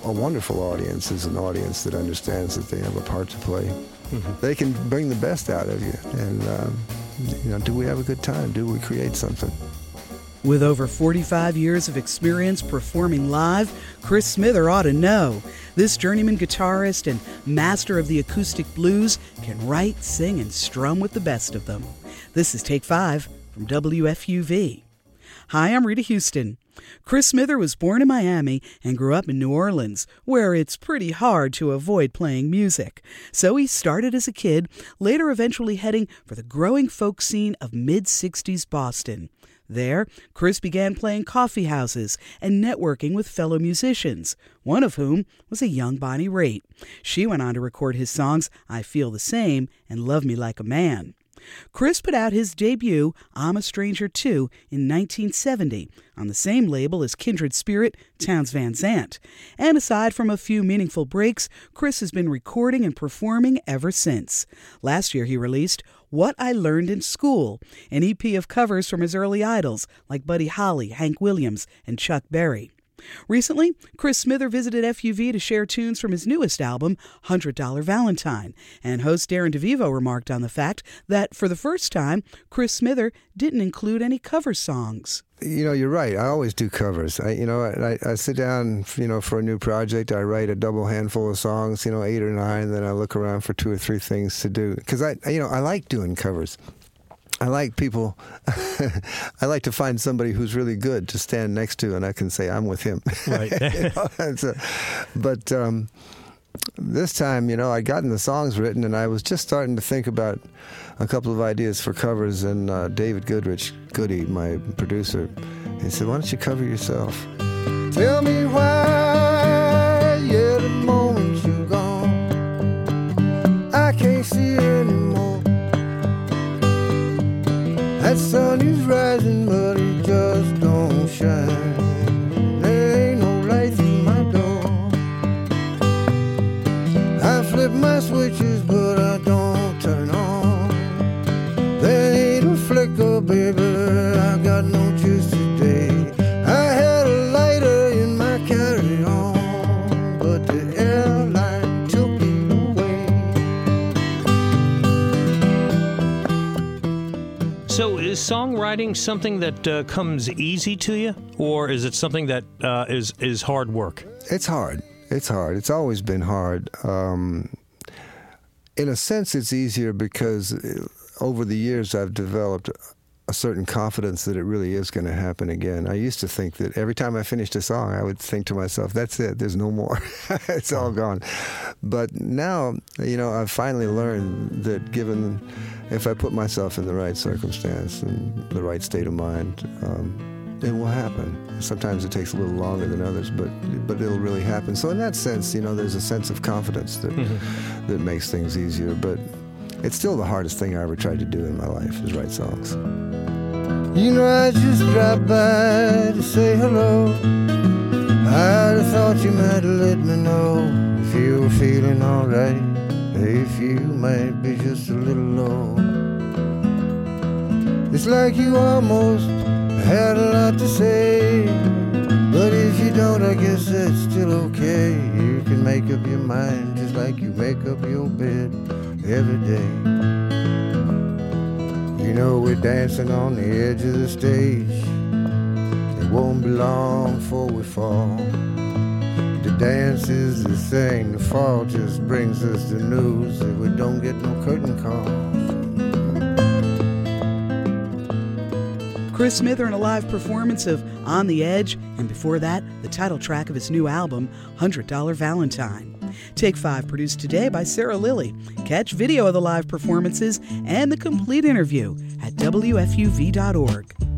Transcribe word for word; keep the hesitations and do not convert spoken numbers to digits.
a wonderful audience is an audience that understands that they have a part to play. Mm-hmm. They can bring the best out of you. And, um, you know, do we have a good time? Do we create something? With over forty-five years of experience performing live, Chris Smither ought to know. This journeyman guitarist and master of the acoustic blues can write, sing, and strum with the best of them. This is Take Five from W F U V. Hi, I'm Rita Houston. Chris Smither was born in Miami and grew up in New Orleans, where it's pretty hard to avoid playing music. So he started as a kid, later eventually heading for the growing folk scene of mid-sixties Boston. There, Chris began playing coffee houses and networking with fellow musicians, one of whom was a young Bonnie Raitt. She went on to record his songs I Feel the Same and Love Me Like a Man. Chris put out his debut, I'm a Stranger Too, in nineteen seventy, on the same label as Kindred Spirit, Townes Van Zandt. And aside from a few meaningful breaks, Chris has been recording and performing ever since. Last year he released What I Learned in School, an E P of covers from his early idols like Buddy Holly, Hank Williams, and Chuck Berry. Recently, Chris Smither visited F U V to share tunes from his newest album, one hundred dollar Valentine, and host Darren DeVivo remarked on the fact that, for the first time, Chris Smither didn't include any cover songs. You know, you're right. I always do covers. I, you know, I, I sit down, you know, for a new project. I write a double handful of songs, you know, eight or nine, then I look around for two or three things to do. Because, I, you know, I like doing covers. I like people, I like to find somebody who's really good to stand next to, and I can say, I'm with him. Right. You know, so, but um, this time, you know, I'd gotten the songs written, and I was just starting to think about a couple of ideas for covers, and uh, David Goodrich, Goody, my producer, he said, why don't you cover yourself? Tell me why, yeah, the moment you're gone, I can't see anymore. That sun is rising, but it just don't shine. There ain't no light through my door. I flip my switches, but I don't turn on. There ain't a flicker, baby, I got no juice today. I had a lighter in my carry-on, but the airline took it away. So is songwriting something that uh, comes easy to you, or is it something that uh, is, is hard work? It's hard. It's hard. It's always been hard. Um, in a sense, it's easier because over the years I've developed a certain confidence that it really is going to happen again. I used to think that every time I finished a song, I would think to myself, that's it, there's no more. It's all gone. But now, you know, I've finally learned that given, if I put myself in the right circumstance and the right state of mind, um, it will happen. Sometimes it takes a little longer than others, but but it'll really happen. So in that sense, you know, there's a sense of confidence that mm-hmm. that makes things easier. But it's still the hardest thing I ever tried to do in my life, is write songs. You know, I just dropped by to say hello. I'd have thought you might have let me know if you were feeling all right, if you might be just a little low. It's like you almost had a lot to say, but if you don't, I guess that's still okay. You can make up your mind just like you make up your bed every day. You know, we're dancing on the edge of the stage. It won't be long before we fall. The dance is the thing, the fall just brings us the news that we don't get no curtain call. Chris Smither in a live performance of On the Edge, and before that, the title track of his new album, one hundred dollar Valentine. Take Five, produced today by Sarah Lilly. Catch video of the live performances and the complete interview at W F U V dot org.